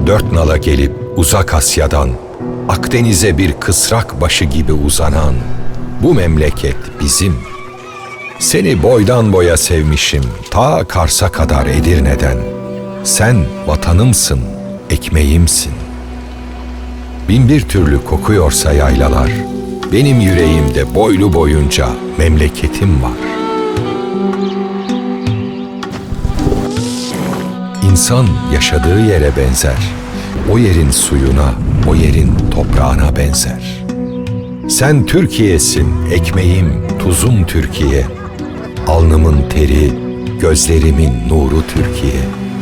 Dört nala gelip uzak Asya'dan Akdeniz'e bir kısrak başı gibi uzanan bu memleket bizim. Seni boydan boya sevmişim ta Kars'a kadar Edirne'den. Sen vatanımsın, ekmeğimsin. Bin bir türlü kokuyorsa yaylalar, benim yüreğimde boylu boyunca memleketim var. İnsan yaşadığı yere benzer, o yerin suyuna, o yerin toprağına benzer. Sen Türkiye'sin, ekmeğim, tuzum Türkiye. Alnımın teri, gözlerimin nuru Türkiye.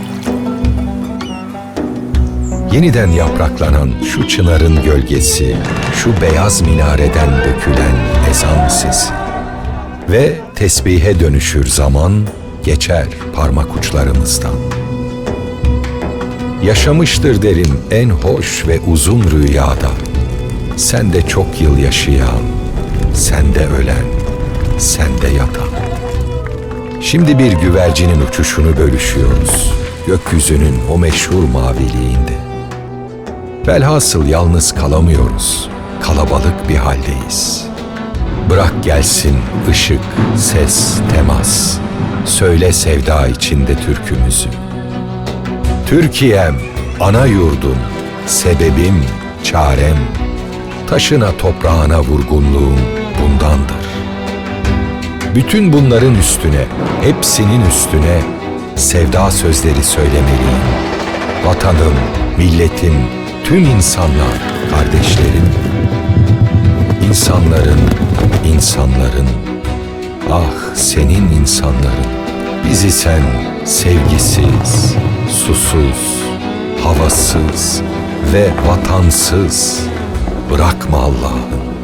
Yeniden yapraklanan şu çınarın gölgesi, şu beyaz minareden dökülen ezan sesi. Ve tesbihe dönüşür zaman, geçer parmak uçlarımızdan. Yaşamıştır derin en hoş ve uzun rüyada. Sen de çok yıl yaşayan, sen de ölen, sen de yatan. Şimdi bir güvercinin uçuşunu bölüşüyoruz, gökyüzünün o meşhur maviliğinde. Velhasıl yalnız kalamıyoruz, kalabalık bir haldeyiz. Bırak gelsin ışık, ses, temas, söyle sevda içinde türkümüzü. Türkiye'm, ana yurdum, sebebim, çarem, taşına toprağına vurgunluğum bundandır. Bütün bunların üstüne, hepsinin üstüne sevda sözleri söylemeliyim. Vatanım, milletim, tüm insanlar, kardeşlerim. İnsanların, ah senin insanların. Bizi sen sevgisiz, susuz, havasız ve vatansız bırakma Allah'ım.